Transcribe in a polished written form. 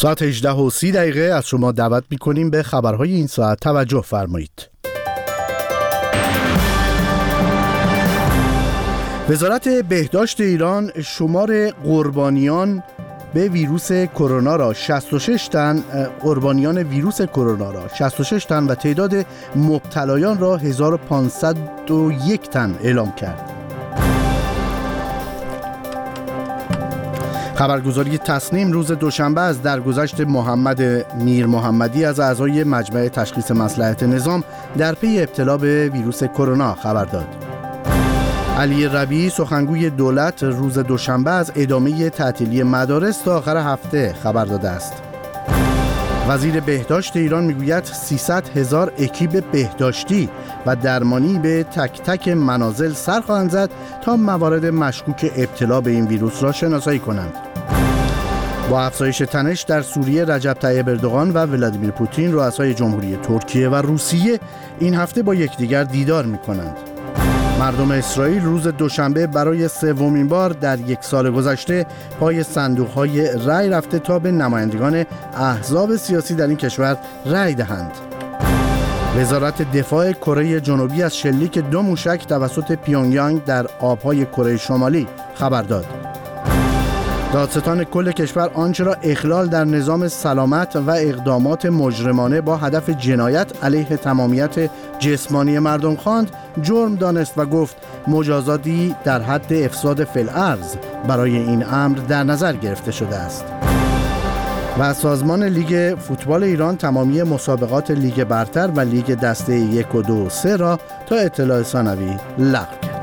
ساعت 18:30 از شما دعوت می‌کنیم به خبرهای این ساعت توجه فرمایید. وزارت بهداشت ایران شمار قربانیان به ویروس کرونا را 66 تن، قربانیان ویروس کرونا را 66 تن و تعداد مبتلایان را 1501 تن اعلام کرد. خبرگزاری تصنیم روز دوشنبه از درگذشت محمد میر محمدی از اعضای مجمع تشخیص مصلحت نظام در پی ابتلا به ویروس کرونا خبر داد. علی ربیعی سخنگوی دولت روز دوشنبه از ادامه تعطیلی مدارس تا آخر هفته خبر داده است. وزیر بهداشت ایران میگوید 300,000 اکیپ بهداشتی و درمانی به تک تک منازل سر خواهند زد تا موارد مشکوک ابتلا به این ویروس را شناسایی کنند. با افزایش تنش در سوریه، رجب طیب اردوغان و ولادیمیر پوتین رؤسای جمهوری ترکیه و روسیه این هفته با یکدیگر دیدار می‌کنند. مردم اسرائیل روز دوشنبه برای سومین بار در یک سال گذشته پای صندوق‌های رأی رفته تا به نمایندگان احزاب سیاسی در این کشور رأی دهند. وزارت دفاع کره جنوبی از شلیک 2 موشک توسط پیونگیانگ در آبهای کره شمالی خبر داد. دادستان کل کشور آنچه را اخلال در نظام سلامت و اقدامات مجرمانه با هدف جنایت علیه تمامیت جسمانی مردم خواند جرم دانست و گفت مجازاتی در حد افساد فی‌الارض برای این امر در نظر گرفته شده است. و سازمان لیگ فوتبال ایران تمامی مسابقات لیگ برتر و لیگ دسته 1 و 2 و 3 را تا اطلاع ثانوی لغو کرد.